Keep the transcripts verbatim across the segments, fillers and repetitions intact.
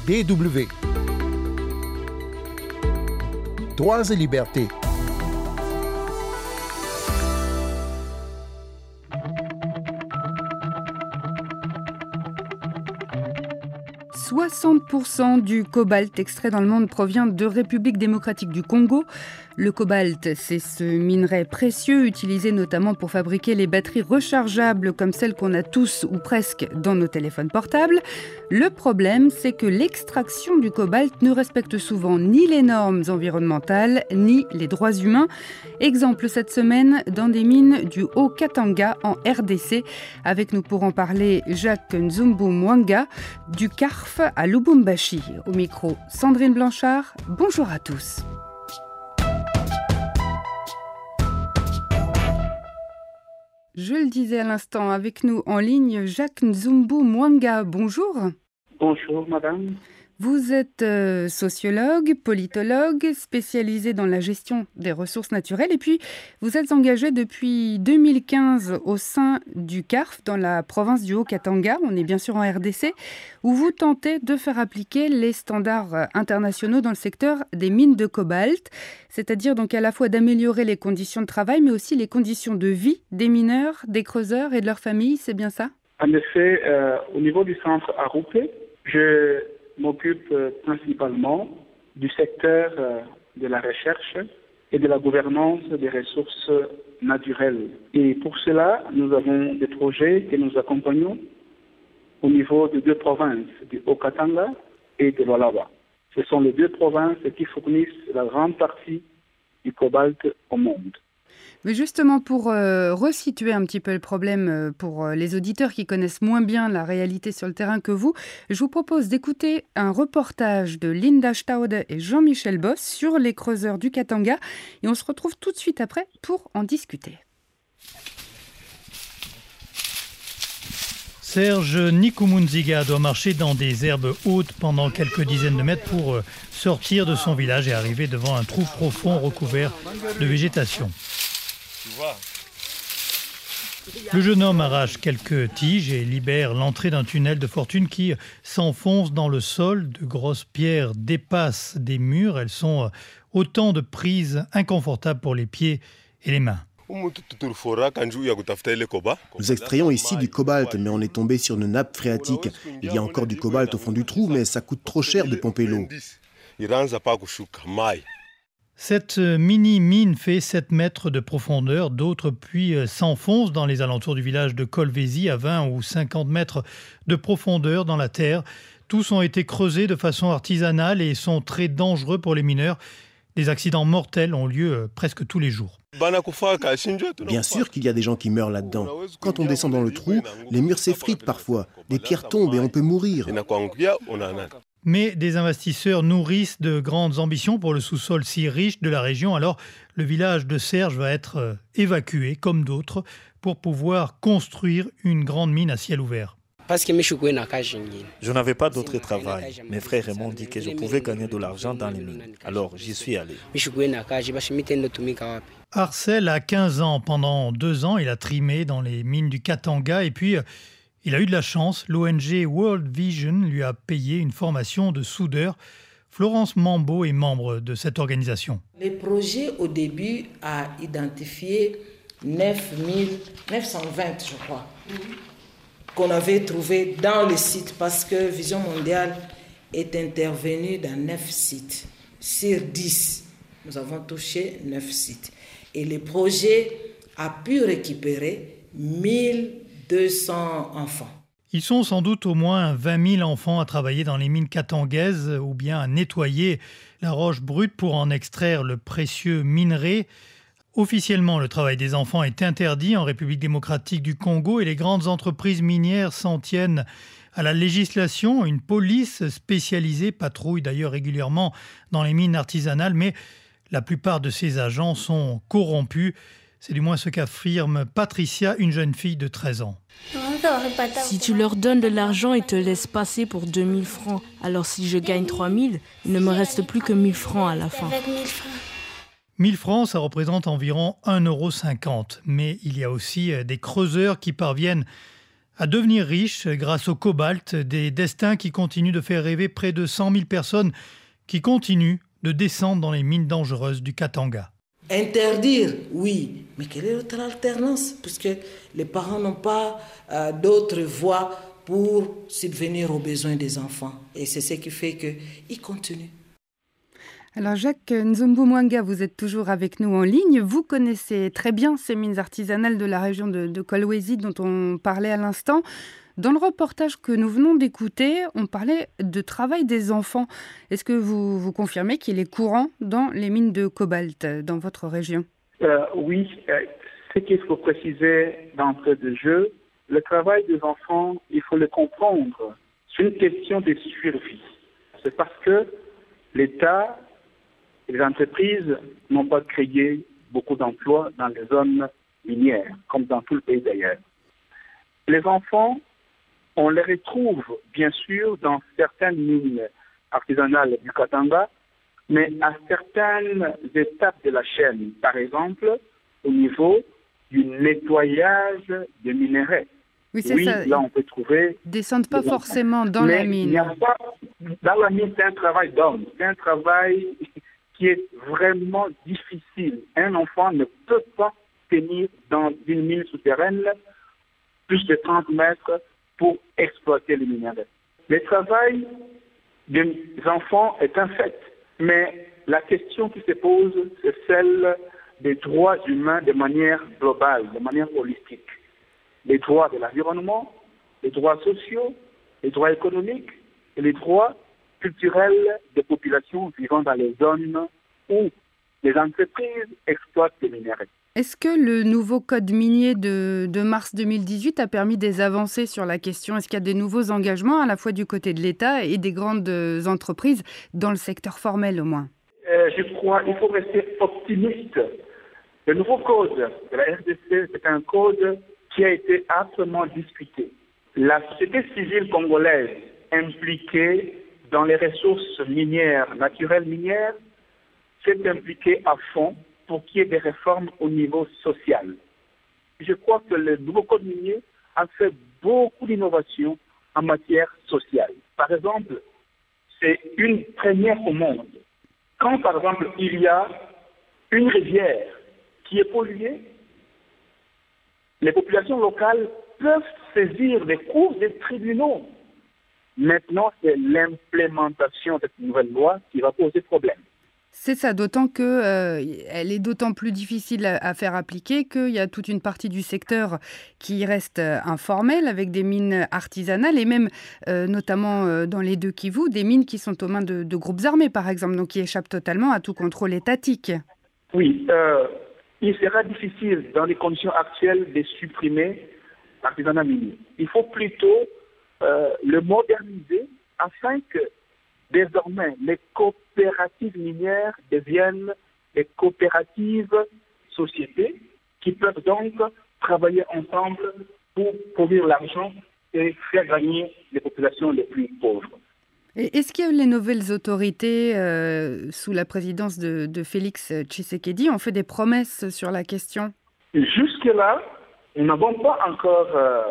D W. Droits et libertés. soixante pour cent du cobalt extrait dans le monde provient de République démocratique du Congo. Le cobalt, c'est ce minerai précieux utilisé notamment pour fabriquer les batteries rechargeables comme celles qu'on a tous ou presque dans nos téléphones portables. Le problème, c'est que l'extraction du cobalt ne respecte souvent ni les normes environnementales ni les droits humains. Exemple cette semaine dans des mines du Haut-Katanga en R D C. Avec nous pour en parler, Jacques Nzumbu Mwanga du C A R F à Lubumbashi. Au micro, Sandrine Blanchard. Bonjour à tous. Je le disais à l'instant, avec nous en ligne, Jacques Nzumbu Mwanga. Bonjour. Bonjour, madame. Vous êtes euh, sociologue, politologue, spécialisé dans la gestion des ressources naturelles et puis vous êtes engagé depuis deux mille quinze au sein du C A R F dans la province du Haut-Katanga, on est bien sûr en R D C, où vous tentez de faire appliquer les standards internationaux dans le secteur des mines de cobalt, c'est-à-dire donc à la fois d'améliorer les conditions de travail mais aussi les conditions de vie des mineurs, des creuseurs et de leurs familles, c'est bien ça? En effet, euh, au niveau du centre Aroupé, je m'occupe euh, principalement du secteur euh, de la recherche et de la gouvernance des ressources naturelles. Et pour cela, nous avons des projets que nous accompagnons au niveau de deux provinces, du Haut-Katanga et de l'Olawa. Ce sont les deux provinces qui fournissent la grande partie du cobalt au monde. Mais justement, pour euh, resituer un petit peu le problème euh, pour euh, les auditeurs qui connaissent moins bien la réalité sur le terrain que vous, je vous propose d'écouter un reportage de Linda Staude et Jean-Michel Boss sur les creuseurs du Katanga. Et on se retrouve tout de suite après pour en discuter. Serge Nikumunziga doit marcher dans des herbes hautes pendant quelques dizaines de mètres pour euh, sortir de son village et arriver devant un trou profond recouvert de végétation. Le jeune homme arrache quelques tiges et libère l'entrée d'un tunnel de fortune qui s'enfonce dans le sol. De grosses pierres dépassent des murs. Elles sont autant de prises inconfortables pour les pieds et les mains. Nous extrayons ici du cobalt, mais on est tombé sur une nappe phréatique. Il y a encore du cobalt au fond du trou, mais ça coûte trop cher de pomper l'eau. Cette mini-mine fait sept mètres de profondeur. D'autres puits s'enfoncent dans les alentours du village de Kolwezi à vingt ou cinquante mètres de profondeur dans la terre. Tous ont été creusés de façon artisanale et sont très dangereux pour les mineurs. Des accidents mortels ont lieu presque tous les jours. Bien sûr qu'il y a des gens qui meurent là-dedans. Quand on descend dans le trou, les murs s'effritent parfois. Des pierres tombent et on peut mourir. Mais des investisseurs nourrissent de grandes ambitions pour le sous-sol si riche de la région. Alors, le village de Serge va être évacué, comme d'autres, pour pouvoir construire une grande mine à ciel ouvert. Je n'avais pas d'autre travail. Mes frères m'ont dit que je pouvais gagner de l'argent dans les mines. Alors, j'y suis allé. Arcel a quinze ans. Pendant deux ans, il a trimé dans les mines du Katanga et puis il a eu de la chance. L'O N G World Vision lui a payé une formation de soudeur. Florence Mambo est membre de cette organisation. Le projet, au début, a identifié neuf mille neuf cent vingt, je crois, qu'on avait trouvé dans le site parce que Vision Mondiale est intervenue dans neuf sites. Sur dix, nous avons touché neuf sites. Et le projet a pu récupérer mille deux cents enfants. Ils sont sans doute au moins vingt mille enfants à travailler dans les mines katangaises ou bien à nettoyer la roche brute pour en extraire le précieux minerai. Officiellement, le travail des enfants est interdit en République démocratique du Congo et les grandes entreprises minières s'en tiennent à la législation. Une police spécialisée patrouille d'ailleurs régulièrement dans les mines artisanales, mais la plupart de ces agents sont corrompus. C'est du moins ce qu'affirme Patricia, une jeune fille de treize ans. Si tu leur donnes de l'argent, ils te laissent passer pour deux mille francs. Alors si je gagne trois mille, il ne me reste plus que mille francs à la fin. mille francs, ça représente environ un euro cinquante. Mais il y a aussi des creuseurs qui parviennent à devenir riches grâce au cobalt, des destins qui continuent de faire rêver près de cent mille personnes qui continuent de descendre dans les mines dangereuses du Katanga. Interdire, oui, mais quelle est l'autre alternance? Puisque les parents n'ont pas euh, d'autre voie pour subvenir aux besoins des enfants. Et c'est ce qui fait qu'ils continuent. Alors Jacques Nzombo Mwanga, vous êtes toujours avec nous en ligne. Vous connaissez très bien ces mines artisanales de la région de, de Kolwezi dont on parlait à l'instant. Dans le reportage que nous venons d'écouter, on parlait de travail des enfants. Est-ce que vous, vous confirmez qu'il est courant dans les mines de cobalt dans votre région? euh, Oui, euh, ce qu'il faut préciser d'entrée de jeu, le travail des enfants, il faut le comprendre. C'est une question de survie. C'est parce que l'État et les entreprises n'ont pas créé beaucoup d'emplois dans les zones minières, comme dans tout le pays d'ailleurs. Les enfants, on les retrouve bien sûr dans certaines mines artisanales du Katanga, mais à certaines étapes de la chaîne, par exemple au niveau du nettoyage des minerais. Oui, c'est oui ça. Là, on peut trouver... Ils ne descendent pas forcément dans mais la mine. Il n'y a pas, dans la mine, c'est un travail d'homme. C'est un travail qui est vraiment difficile. Un enfant ne peut pas tenir dans une mine souterraine plus de trente mètres pour exploiter les minerais. Le travail des enfants est un fait, mais la question qui se pose, c'est celle des droits humains de manière globale, de manière holistique. Les droits de l'environnement, les droits sociaux, les droits économiques et les droits culturels des populations vivant dans les zones où les entreprises exploitent les minerais. Est-ce que le nouveau code minier de, de mars deux mille dix-huit a permis des avancées sur la question? Est-ce qu'il y a des nouveaux engagements à la fois du côté de l'État et des grandes entreprises dans le secteur formel au moins? euh, Je crois qu'il faut rester optimiste. Le nouveau code de la R D C, c'est un code qui a été âprement discuté. La société civile congolaise impliquée dans les ressources minières, naturelles minières, s'est impliquée à fond pour qu'il y ait des réformes au niveau social. Je crois que le nouveau code minier a fait beaucoup d'innovations en matière sociale. Par exemple, c'est une première au monde. Quand, par exemple, il y a une rivière qui est polluée, les populations locales peuvent saisir les cours des tribunaux. Maintenant, c'est l'implémentation de cette nouvelle loi qui va poser problème. C'est ça, d'autant qu'elle euh, est d'autant plus difficile à, à faire appliquer qu'il y a toute une partie du secteur qui reste informelle avec des mines artisanales et même, euh, notamment euh, dans les deux Kivu, des mines qui sont aux mains de, de groupes armés, par exemple, donc qui échappent totalement à tout contrôle étatique. Oui, euh, il sera difficile dans les conditions actuelles de supprimer l'artisanat minier. Il faut plutôt euh, le moderniser afin que désormais, les coopératives minières deviennent des coopératives sociétés qui peuvent donc travailler ensemble pour produire l'argent et faire gagner les populations les plus pauvres. Et est-ce que les nouvelles autorités, euh, sous la présidence de, de Félix Tshisekedi, ont fait des promesses sur la question? Jusque-là, nous n'avons pas encore euh,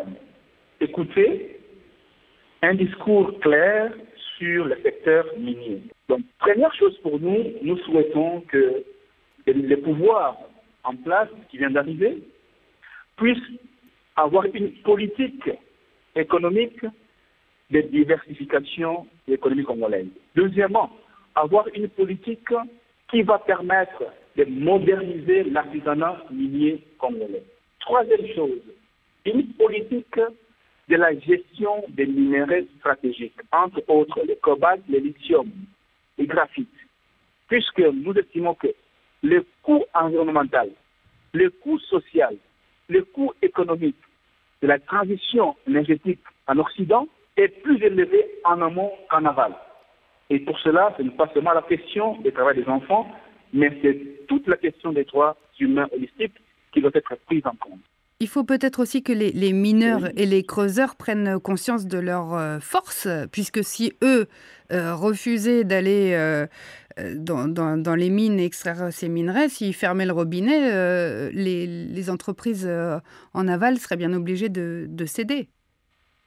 écouté un discours clair sur le secteur minier. Donc, première chose pour nous, nous souhaitons que les pouvoirs en place qui viennent d'arriver puissent avoir une politique économique de diversification de l'économie congolaise. Deuxièmement, avoir une politique qui va permettre de moderniser l'artisanat minier congolais. Troisième chose, une politique de la gestion des minéraux stratégiques, entre autres le cobalt, le lithium, le graphite, puisque nous estimons que le coût environnemental, le coût social, le coût économique de la transition énergétique en Occident est plus élevé en amont qu'en aval. Et pour cela, ce n'est pas seulement la question du travail des enfants, mais c'est toute la question des droits humains holistiques qui doit être prise en compte. Il faut peut-être aussi que les, les mineurs oui. et les creuseurs prennent conscience de leur euh, force, puisque si eux euh, refusaient d'aller euh, dans, dans, dans les mines et extraire ces minerais, s'ils fermaient le robinet, euh, les, les entreprises euh, en aval seraient bien obligées de, de céder.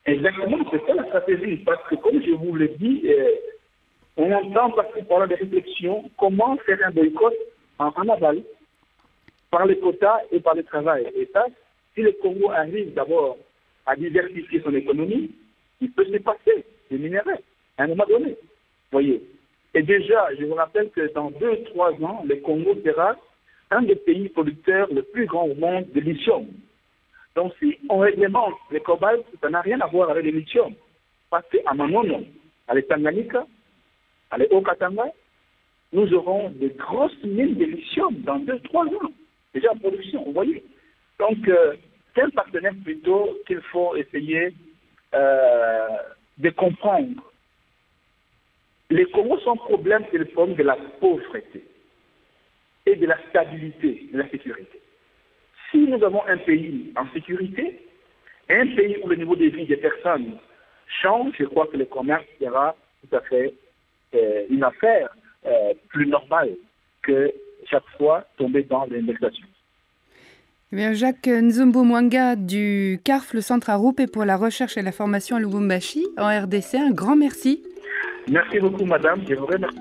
Exactement, c'est ça la stratégie. Parce que comme je vous l'ai dit, euh, on entend passer par là des réflexions comment faire un boycott en, en aval, par les quotas et par le travail. Et ça, si le Congo arrive d'abord à diversifier son économie, il peut se passer des minéraux à un moment donné. Voyez. Et déjà, je vous rappelle que dans deux, trois ans, le Congo sera un des pays producteurs le plus grand au monde de lithium. Donc, si on réglemente le cobalt, ça n'a rien à voir avec le lithium. Parce qu'à Manono, à l'Etanganyika, à l'Haut-Katanga, nous aurons de grosses mines de lithium dans deux, trois ans. Déjà en production, vous voyez. Donc, euh, c'est un partenaire plutôt qu'il faut essayer euh, de comprendre. Les Congo, son problème, c'est le problème de la pauvreté et de la stabilité, de la sécurité. Si nous avons un pays en sécurité, un pays où le niveau de vie des personnes change, je crois que le commerce sera tout à fait euh, une affaire euh, plus normale que chaque fois tomber dans l'indexation. Eh bien, Jacques Nzombo Mwanga du C A R F, le Centre Arupe pour la recherche et la formation à Lubumbashi, en R D C, un grand merci. Merci beaucoup, madame. Je vous remercie.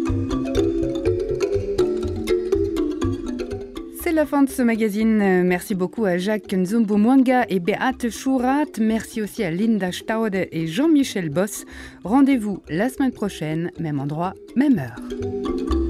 C'est la fin de ce magazine. Merci beaucoup à Jacques Nzombo Mwanga et Beate Chourat. Merci aussi à Linda Staude et Jean-Michel Boss. Rendez-vous la semaine prochaine, même endroit, même heure.